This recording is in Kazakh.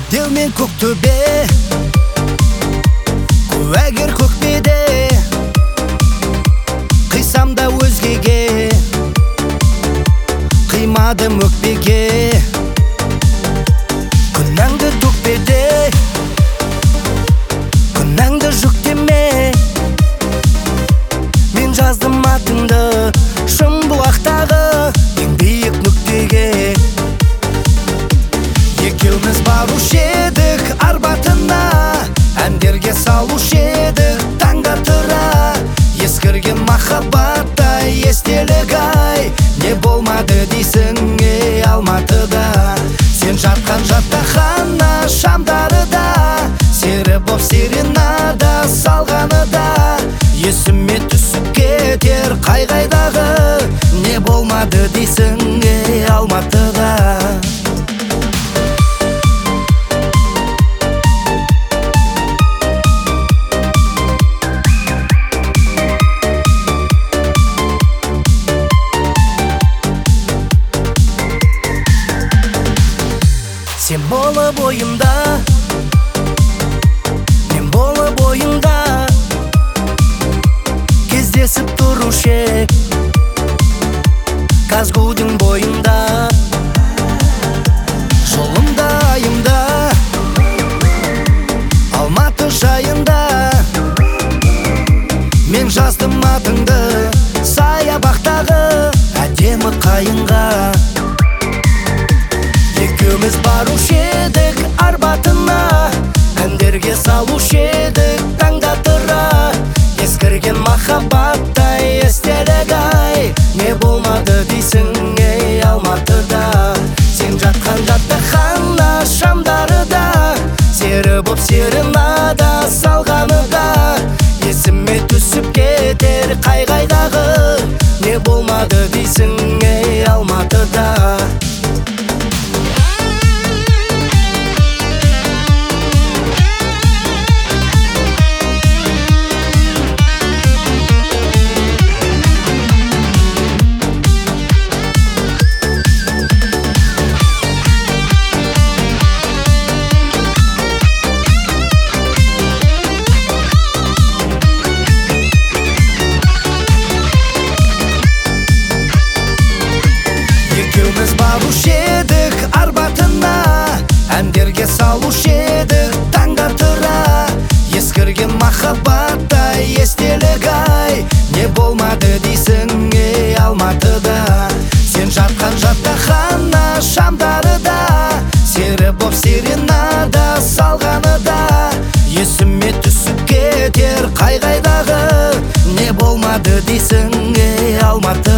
Деумен көк төбе, куәгер көкпеде, қисам да өзгеге, қимадым өкпеге. Күнәңді төкпеде, күнәңді жүктеме, мен жаздым атыңды шым бұлақтағы ең биік нүктеге. Екеуміз барушы едік арбатына, әндерге салушы едік таңда тұра. Ескірген махаббаттай естелік ай, не болмады дейсің ей Алматыда. Сен жатқан жатақхана шамдарыда, сері боп серенада салғаныда, есіме түсіп кетер қай-қайдағы, не болмады дейсің ей Алматыда. Сен болып ойымда, мен болып ойымда, кездесіп тұрушы ек Казгудың бойында. Жолымда айымда, Алматы жайында, мен жаздым атыңды саябақтағы әдемі қайынға. Екеуміз барушы едік арбатына, әндерге салушы едік таңда тұра. Ескірген махаббаттай естелік ай, не болмады дейсің ей Алматыда. Сен жатқан жатақхана шамдарыда, сері боп серенада салғаныда, есіме түсіп кетер қай-қайдағы, не болмады дейсің ей Алматыда. Екеуміз барушы едік арбатына, әндерге салушы едік таңда тұра. Ескірген махаббаттай естелік ай, не болмады дейсің ей Алматыда. Сен жатқан жатақхана шамдарыда, сері боп серенада салғаныда, есіме түсіп кетер қай-қайдағы, не болмады дейсің ей Алматы.